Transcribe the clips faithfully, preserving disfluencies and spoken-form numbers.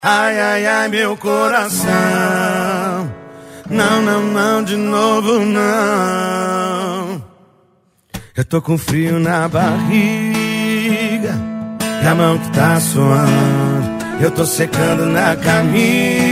Ai, ai, ai, meu coração. Não, não, não, de novo não. Eu tô com frio na barriga e a mão que tá suando. Eu tô secando na camisa,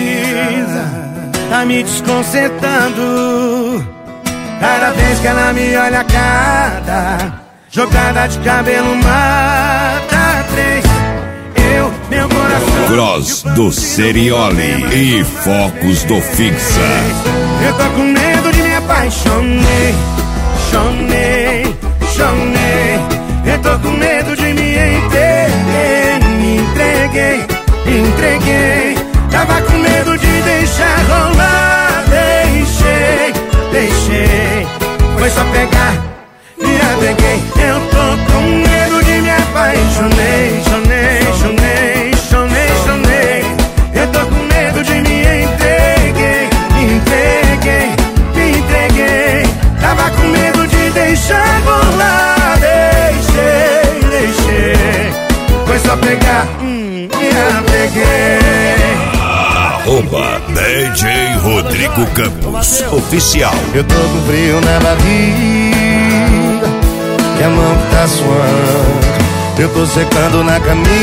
tá me desconcertando. Cada vez que ela me olha, cada jogada de cabelo mata três. Eu, meu coração, Cross do Serioli e Focos do Fixa. Eu tô com medo de me apaixonei, chonei, chonei. Eu tô com medo de me entreguei, me entreguei, me entreguei. Tava com medo de deixar rolar, deixei, deixei. Foi só pegar e apeguei. Eu tô com medo de me apaixonei, chonei, chonei, chonei, chonei. Eu tô com medo de me entreguei, me entreguei, me entreguei. Tava com medo de deixar rolar, deixei, deixei. Foi só pegar hum, e apeguei. Arroba D J Rodrigo Campos Oficial. Eu tô com frio na barriga e a mão que tá suando. Eu tô secando na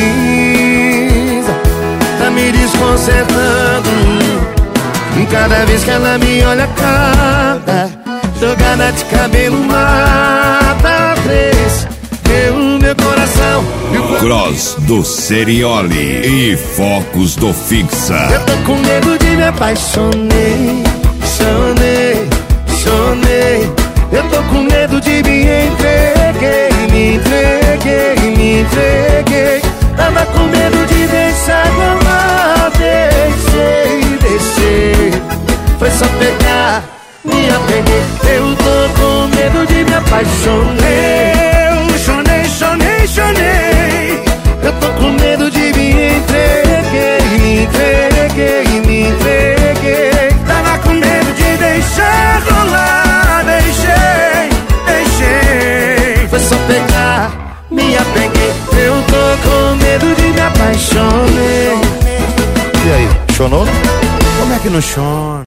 camisa, tá me desconcertando. Cada vez que ela me olha, cada jogada de cabelo mata três. Eu, meu coração, meu Cross do Serioli e Focos do Fixa. Eu tô com medo de me apaixonei, chonei, chonei. Eu tô com medo de me entreguei, me entreguei, me entreguei. Tava com medo de deixar rolar, deixei, deixei. Foi só pegar, me apeguei. Eu tô com medo de me apaixonei. Eu chonei, chonei, chonei. Eu tô com medo de me entreguei, me entreguei, me entreguei. Tava com medo de deixar rolar, deixei, deixei. Foi só pegar, me apeguei. Eu tô com medo de me apaixonei. E aí, chonou? Como é que não chona?